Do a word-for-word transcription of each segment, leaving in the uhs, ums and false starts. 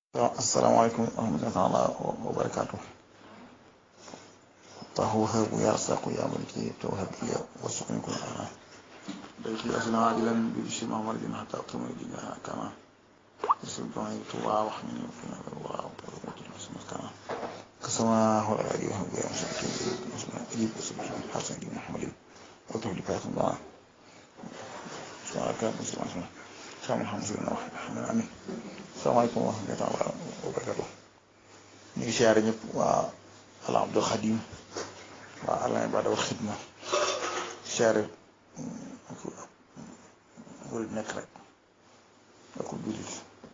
السلام عليكم ورحمة الله تعالى وبركاته. طهوها ويرزق يا ملكي توهب لي وسقني كل أنا بيتي أسنى عادلا بيشي محمد بن حتى أقيم لنا كما يسلم دعائي توعى وحمني وفينا بالوعى وقوة المسلم كما كسماه الأعلي وهو يمسك أجيب وسبح حسن بن محمد وتهب لي فاتن دعاء سواء مسلم اسمه سلام محمد بن محمد أمين. السلام عليكم ورحمة الله تعالى وبركاته. ñu ngi siyaare ñëpp waa al Abdul Xadim waa al Ibada wal Xidma siyaare wala nekk rek ak ko jullit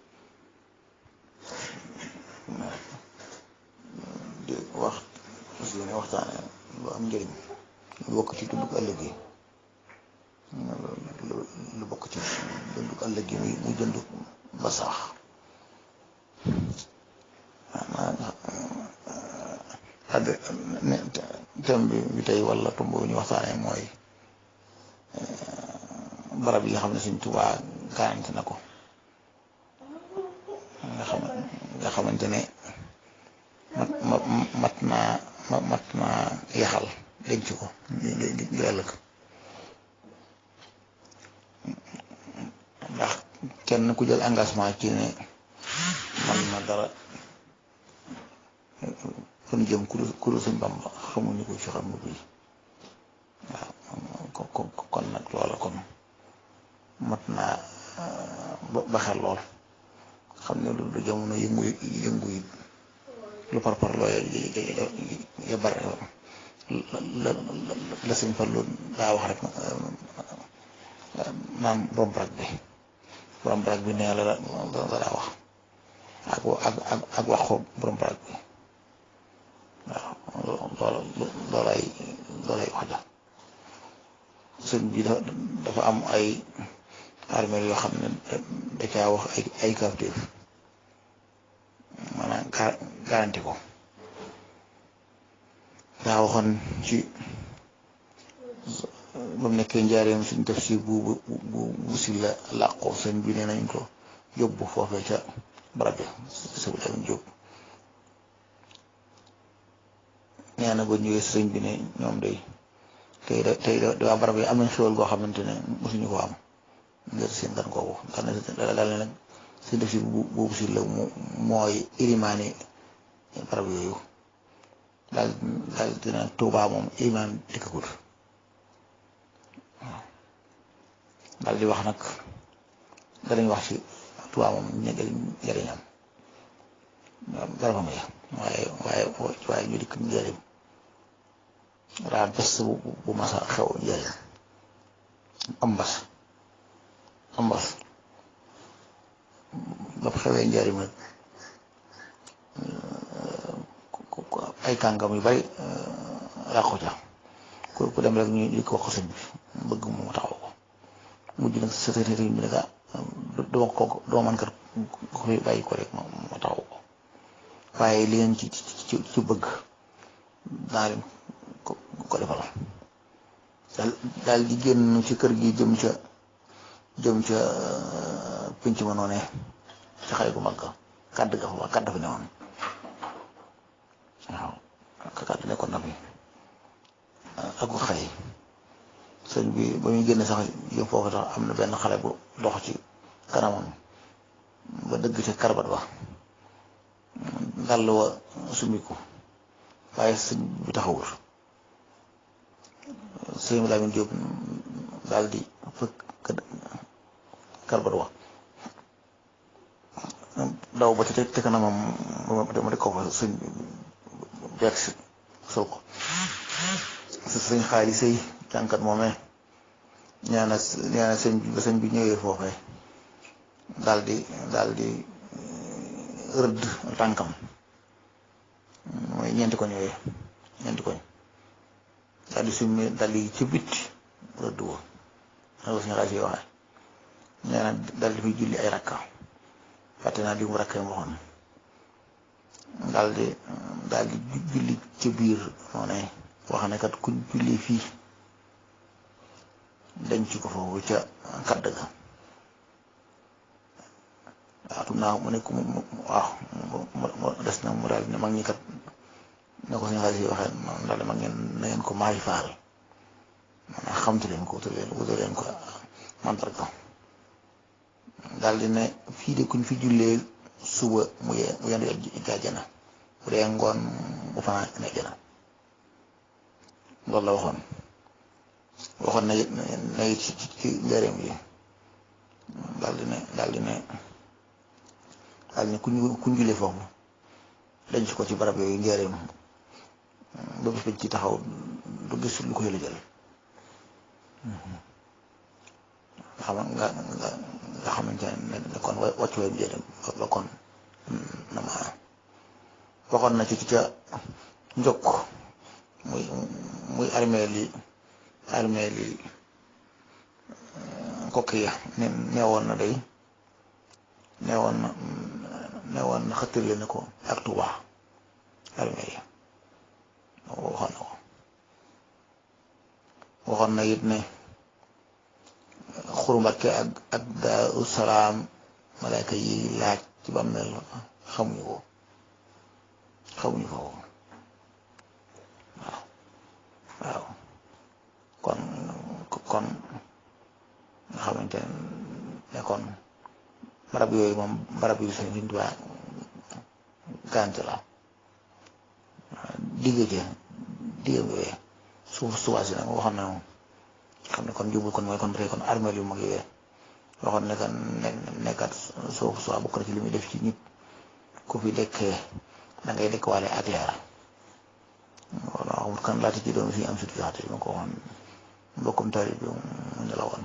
di wax parce que waxtaane lu am njëriñ lu bokk ci dunduk ëllëg yi lu bokk ci dunduk ëllëg yi muy dund ba sax thème bi bi tey wala tomb bi ñu waxtaanee mooy barab yi nga xam ne Sëñ Tuubaa garanti na ko nga xam nga xamante ne mat ma mat naa mat naa yaxal denc ko li ëllëg ndax kenn ku jël engagement ci ne man na dara fan jëm ku ku Sëñ Bamba xamuñu ko ci xam nga bii waaw kon kon nag loola kon mat naa ba xel lool xam ne lu jamono yëngu yëngu yi lu par par loo ya bare la la Sëñ Fallu daa wax rek naan borom brak bi borom brak bi nee la la daa wax ak ak ak wax ko borom brak bi waaw loola loolay loolay wax ja sëñ bi dafa am ay armeel yoo xam ne da caa wax ay ay kawteef maanaam garanti ko daa waxoon ci ba mu nekkee njaareem suñ def si bu bu bu bu si la làqoo sëñ bi nee nañ ko yóbbu foofee ca barab bi sa bu dem jóg nee na ba ñëwee sëñ bi ne ñoom day tey da tey da waa barab yi am nañ xéwal goo xamante ne mosuñu ko am ngir seen gan kooku ndax ne daal ne nag seen def si boobu si la mu mooy ilimaani barab yooyu daal daal dina Tuubaa moom ilimaan dikkagul waaw daal di wax nag danañ wax ci Tuubaa moom njëriñam barabam ya waaye waaye waaye ñu dikk njëriñ raa bés bu bu masa xew njëriñ am mbas am mbas ba xewee njëriñ nag ay kàngam yu bari làqu ca ku ku dem rek ñu di ko wax sëñ bi bëgg mu taxaw ko mujj nag sa sëriñ bi nag duma ko duma man kat ko fi bàyyi ko rek ma taxaw ko waaye li ngeen ci ci ci bëgg naa leen ko ko defal daal daal di génn ci kër gi jëm ca jëm ca pinc ma noonee ca xale gu mag kàdd ga fa kàdd fa ne woon waaw kàdd nekkoon na fi ak ko xëy sëñ bi ba muy génn sax jëm foofu sax am na benn xale bu dox ci kanamam ba dëgg ca karbat ba dàll wa sumiku waaye sëñ bi taxawul sëñ bi Lamin Jóob daal di fëkk karbat wa daw ba ci te kanamam ma de ko fa sëñ beeg si sol ko sëñ xaali sëy jànkat moomee ñaana ñaana sëñ bi ba sëñ bi ñëwee foofee daal di daal di rëdd tànkam mooy ñeenti koñ yooyu ñeenti koñ daal di summi dal yi ci bitti rëdd woo xew suñu xaaj yi waxee nee na daal di fi julli ay rakka fàtte naa li mu rakka yi waxoon daal di daal di julli ci biir noonu wax ne kat ku julli fii denc ko foofu ca kàdd ga waaw tum naa mu ne ku mu waaw mu des na mu daal ne mag ñi kat ne ko suñu xaalis yi waxee noonu daal mag ngeen na ngeen ko maay faal maanaam xamtu leen ko wutal leen wutal leen ko mandarga daal di ne fii de kuñ fi jullee suba mu ye mu yendu jàjjana bu dee ngoon bu fanaan ne jana loolu la waxoon waxoon na it na it ci ci njëriñ yi daal di ne daal di ne daal di ne kuñ kuñ jullee foofu denc ko ci barab yooyu njëriñ ba bis bañ ci taxaw du gis lu koy lëjal nga xam nga nga nga xamante ne kon wàccu waay bi jëriñ la kon na ma waxoon na ci ca njokk muy muy armée li armée li kokki ya ne neewoon na day neewoon na neewoon na xëttali ne ko ak Tuuba armée yi waxoon na ko waxoon na it ne Xuru Mbàkke ak ak Daaru Salaam malaaka yi laaj ci bàmmeel xamuñu ko xamuñu ko waaw waaw kon kon nga xamante ne kon barab yooyu moom barab yu seen Sëñ Tuubaa gàncax la digg ja digg yooyu suuf suwaasi nag waxoon na moom xam ne kon jubul kon mooy kon ba tey kon armée yu mag yooyu waxoon ne kan ne nekkat suuf suwaa bokk na ci li muy def ci nit ku fi dekkee da ngay dekk waale ak leer wala xamul kan laata ci doon fi am sutu jaxate ma ko waxoon mbokkum tari bi mu ne la woon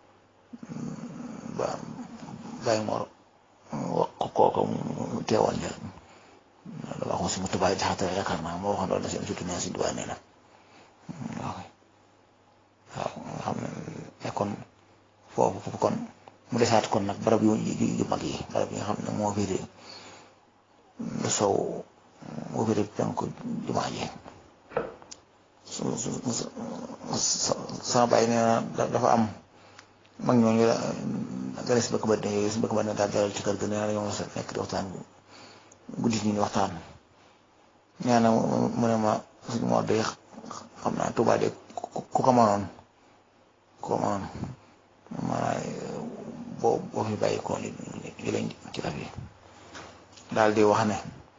ba bàyyi moor wax kooka mu teewoon ja da waxoon si mu tubaay jaxate yaakaar naa moo waxoon loolu na si am sutu naa si duwaa nee na waaw waaw nga xam ne kon foofu foofu kon mu desaat kon nag barab yu yu mag yi barab yi nga xam ne moo féete lu sow moo féete penku jumaa ji su su sama bàyyi nee na dafa am mag ñooñu la gane si bëkk ba ne yooyu si bëkk ba ne daal dalal ci kër ga nee na dañoo sa nekk di waxtaan guddi ñi di waxtaan nee na mu ne ma suñu moo de xam naa Tuubaa de ku ko mënoon ku ko mënoon maanaam boo boo fi bàyyi ko li li lañ ci raf yi daal di wax ne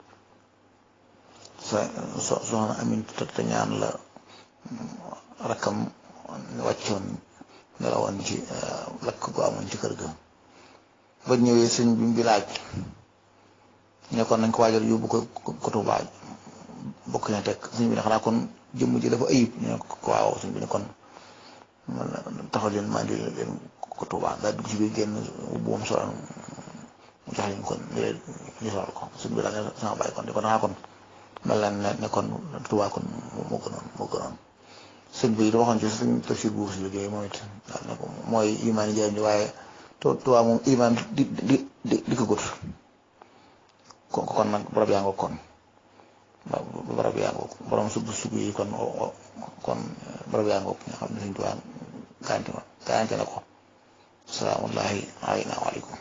sa so soxna Amin te ñaan la rakkam wàccoon ne la woon ci lakk gu amoon ci kër ga ba ñëwee sëñ bi bi laaj ne kon nañ ko waajal yóbbu ko ko Tuubaa bokk na teg sëñ bi ne xanaa kon jëmm ji dafa ayib ñu ne ko waaw sëñ bi ne kon taxal leen maa di leen ko Tuubaa daal dugg ci biir génn bu mu solo mu jox leen kon ñu leen ñu solal ko sëñ bi daal ne sama bàyyi kon di ko xanaa kon mel na ne ne kon Tuubaa kon moo gënoon moo gënoon sëñ bi waxoon ci suñ tafsir bu si liggéey moom it daal ne ko mooy imaan yi jaay ni waaye Tuubaa moom imaan di di di di ko gut kon kon nag barab yaa nga kon barab yaa nga borom sub sub yi kon kon barab yaa nga nga xam ne Sëñ Tuubaa garanti ma garanti na ko salaamullahi alayna wa aleykum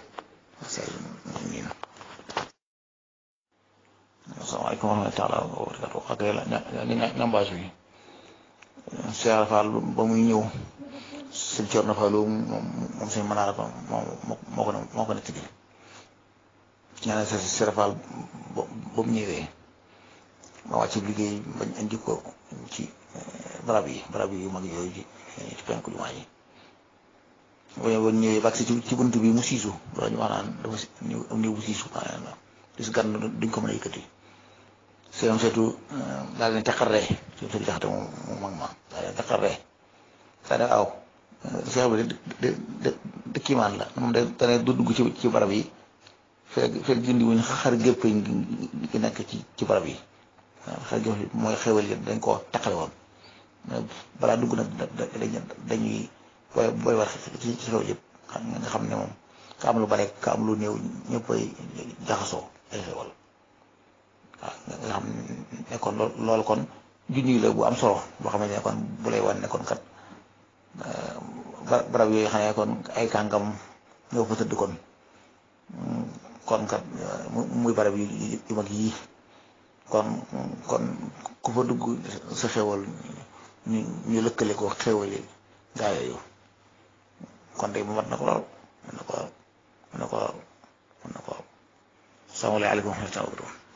asalaamaaleykum wa rahmatulah wa barakatuh ak la ñambaas bi Cheikh Fall ba muy ñëw sëñ Cerno Fallu moom sëñ Manaara ko moom moo ko moo ko nekk ñaanal sa Cheikh Fall ba mu ñëwee ma wàcc liggéey bañ indi ko ci barab yi barab yi yu mag yooyu ci ci penku jumaa yi ba ñëwee ba ci ci bunt bi mu siisu loolu ñu wax naan dafa am néew bu siisu maanaam dis gan duñ ko mën a yëkkati seen seetu daal leen taqarree seen seetu jaxate moom moom mag ma daal leen taqarree daal leen aw Cheikh bi de de de kiimaan la moom da dane du dugg ci ci barab yi fekk fekk dindi wuñ xar gépp gi nekk ci ci barab yi xar gépp mooy xewal yi dañ koo taqale woon balaa dugg nag dañuy booy booy war ci ci xew yëpp nga xam ne moom ka am lu bare ka am lu néew ñëppay jaxasoo ay xewal waaw nga xam ne kon loolu kon junj la bu am solo boo xamante ne kon bu lay wan ne kon kat barab yooyu xam ne kon ay kàngam ñoo fa tëdd kon kon kat muy barab yu mag yii kon kon ku fa dugg sa xewal ñu ñu lëkkale ko xewali gaa yooyu kon de mat na ko lool mën na ko mën na ko mën na ko salaamaaleykum wa rahmatulah.